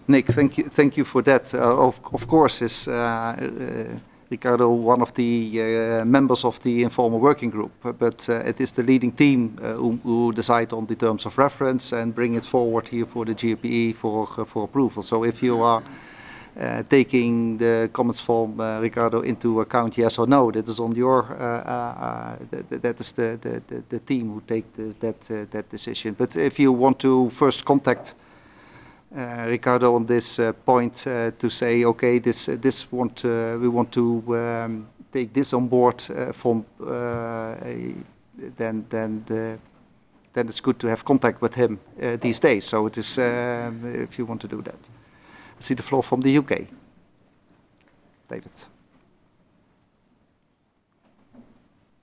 Nick, thank you for that. Of course, is Ricardo one of the members of the informal working group, but it is the leading team who decide on the terms of reference and bring it forward here for the GPE for approval. So if you are taking the comments from Ricardo into account, yes or no, that is on your that is the team who take that decision. But if you want to first contact Ricardo on this point to say, okay, we want to take this on board from then it's good to have contact with him these days. So it is if you want to do that. I see the floor from the UK. David.